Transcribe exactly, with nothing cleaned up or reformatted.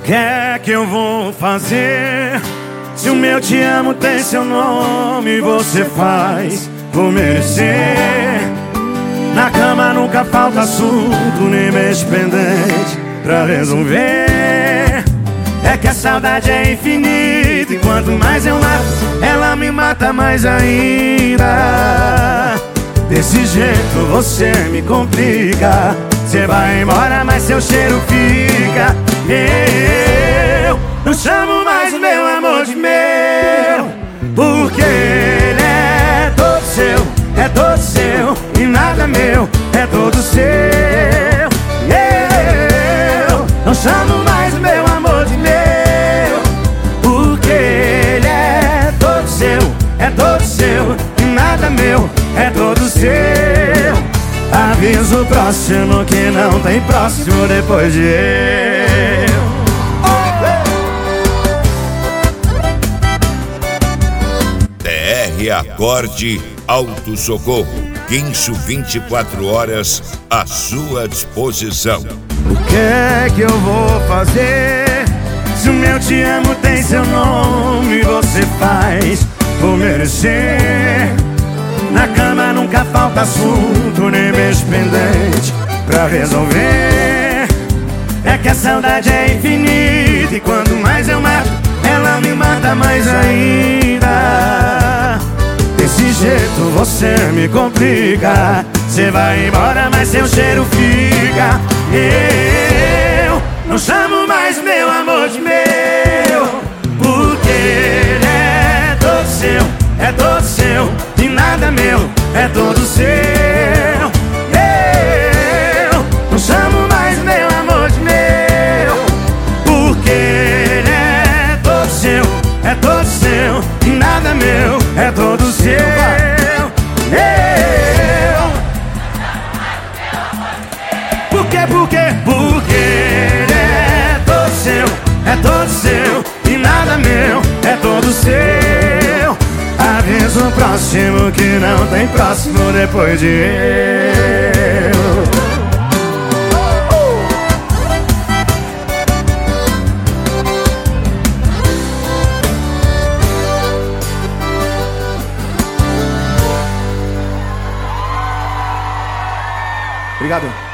que é que eu vou fazer? Se o meu te amo tem seu nome, você faz por merecer. Na cama nunca falta assunto, nem beijo pendente pra resolver. É que a saudade é infinita e quanto mais eu mato, ela me mata mais ainda. Desse jeito você me complica. Você vai embora, mas seu cheiro fica. Eu não chamo mais o meu amor de meu, porque ele é todo seu, é todo seu e nada meu, é todo seu. Eu não chamo mais o meu amor de meu, porque ele é todo seu, é todo seu e nada meu, é todo seu. Aviso o próximo que não tem próximo depois de eu. T R Acorde Auto Socorro. Guincho vinte e quatro horas à sua disposição. O que é que eu vou fazer? Se o meu te amo tem seu nome, você faz por merecer. Na cama nunca falta assunto, nem beijo pendente pra resolver. É que a saudade é infinita e quanto mais eu mato, ela me mata mais ainda. Desse jeito você me complica. Você vai embora, mas seu cheiro fica. Eu não chamo mais meu amor de meu, porque ele é todo seu, é todo seu e nada meu, é todo seu. Eu não chamo mais meu amor de meu, porque ele é todo seu, é todo seu e nada meu, é todo seu. Eu Por quê, por quê? Porque ele é todo seu, é todo seu e nada meu, é todo seu. Aviso o próximo que não tem próximo depois de eu. Obrigado.